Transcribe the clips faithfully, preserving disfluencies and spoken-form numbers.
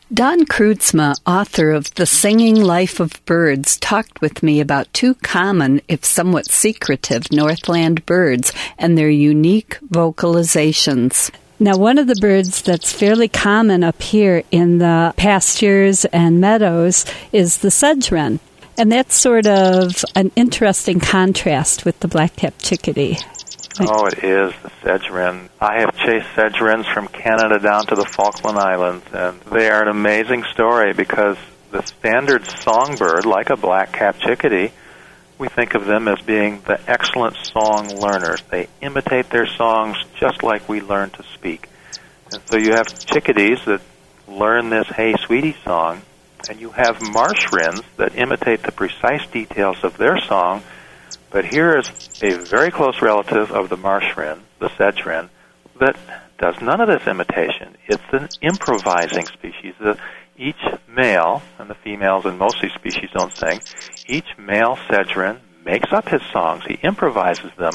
Don Kreutzma, author of The Singing Life of Birds, talked with me about two common, if somewhat secretive, Northland birds and their unique vocalizations. Now, one of the birds that's fairly common up here in the pastures and meadows is the sedge wren. And that's sort of an interesting contrast with the black-capped chickadee. Oh, it is, the sedge wren. I have chased sedge wrens from Canada down to the Falkland Islands, and they are an amazing story because the standard songbird, like a black-capped chickadee, we think of them as being the excellent song learners. They imitate their songs just like we learn to speak. And so you have chickadees that learn this Hey Sweetie song, and you have marsh wrens that imitate the precise details of their song. But here is a very close relative of the marsh wren, the sedge wren, that does none of this imitation. It's an improvising species. The, each male, and the females in most of these species don't sing, each male sedge wren makes up his songs. He improvises them.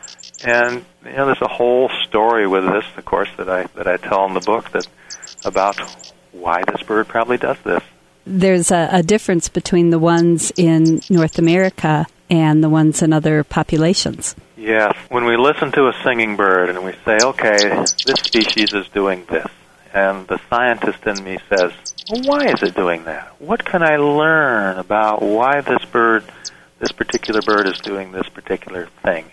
And, you know, there's a whole story with this, of course, that I that I tell in the book that about why this bird probably does this. There's a, a difference between the ones in North America and the ones in other populations. Yes. When we listen to a singing bird and we say, okay, this species is doing this, and the scientist in me says, well, why is it doing that? What can I learn about why this bird, this particular bird is doing this particular thing?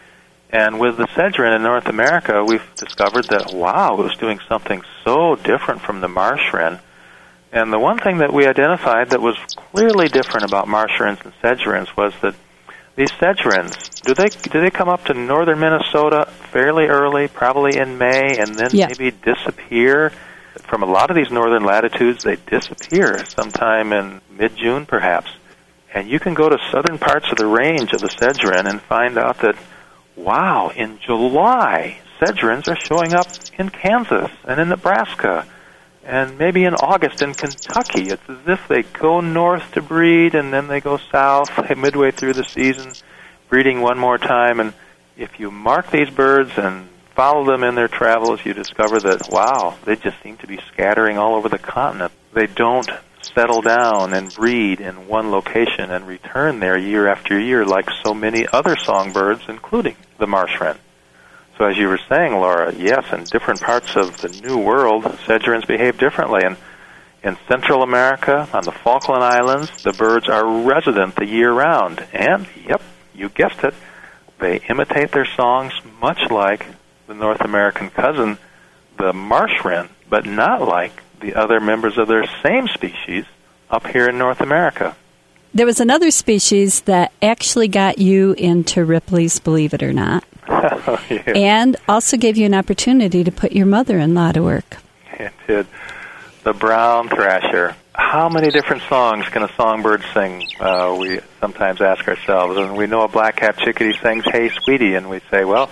And with the sedge wren in North America, we've discovered that, wow, it was doing something so different from the marsh wren. And the one thing that we identified that was clearly different about marsh wrens and sedge wrens was that these sedge wrens, do they do they come up to northern Minnesota fairly early, probably in May, and then yeah. maybe disappear? From a lot of these northern latitudes, they disappear sometime in mid-June, perhaps. And you can go to southern parts of the range of the sedge wren and find out that, wow, in July, sedge wrens are showing up in Kansas and in Nebraska, and maybe in August in Kentucky. It's as if they go north to breed, and then they go south midway through the season, breeding one more time. And if you mark these birds and follow them in their travels, you discover that, wow, they just seem to be scattering all over the continent. They don't settle down and breed in one location and return there year after year like so many other songbirds, including the marsh wren. So as you were saying, Laura, yes, in different parts of the New World, sedge wrens behave differently. And in Central America, on the Falkland Islands, the birds are resident the year round. And, yep, you guessed it, they imitate their songs much like the North American cousin, the marsh wren, but not like the other members of their same species up here in North America. There was another species that actually got you into Ripley's Believe It or Not. Oh, yeah. And also gave you an opportunity to put your mother-in-law to work. It did. The brown thrasher. How many different songs can a songbird sing? Uh, we sometimes ask ourselves. And we know a black-capped chickadee sings Hey Sweetie, and we say, well,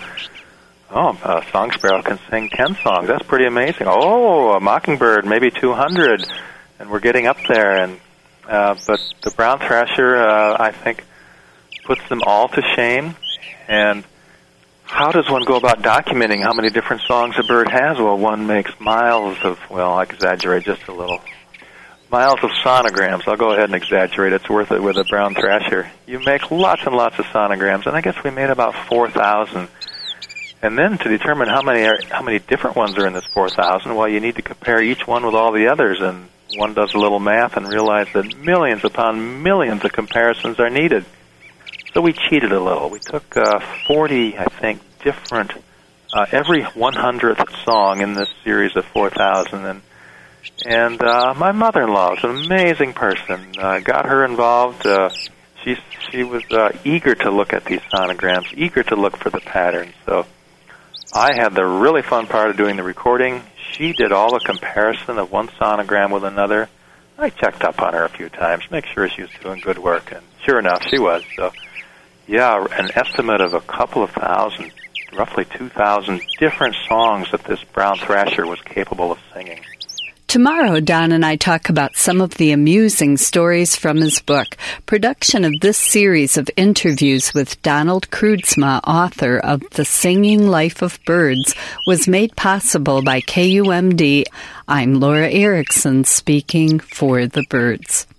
oh, a song sparrow can sing ten songs. That's pretty amazing. Oh, a mockingbird, maybe two hundred. And we're getting up there. And uh, but the brown thrasher, uh, I think, puts them all to shame. And how does one go about documenting how many different songs a bird has? Well, one makes miles of, well, I exaggerate just a little, miles of sonograms. I'll go ahead and exaggerate. It's worth it with a brown thrasher. You make lots and lots of sonograms, and I guess we made about four thousand. And then to determine how many are, how many different ones are in this four thousand, well, you need to compare each one with all the others, and one does a little math and realize that millions upon millions of comparisons are needed. So we cheated a little. We took uh, forty, I think, different, uh, every one hundredth song in this series of four thousand. And, and uh, my mother-in-law is an amazing person. Uh, got her involved. Uh, she, she was uh, eager to look at these sonograms, eager to look for the patterns. So I had the really fun part of doing the recording. She did all the comparison of one sonogram with another. I checked up on her a few times, make sure she was doing good work. And sure enough, she was. So yeah, an estimate of a couple of thousand, roughly two thousand different songs that this brown thrasher was capable of singing. Tomorrow, Don and I talk about some of the amusing stories from his book. Production of this series of interviews with Donald Kroodsma, author of The Singing Life of Birds, was made possible by K U M D. I'm Laura Erickson, speaking for the birds.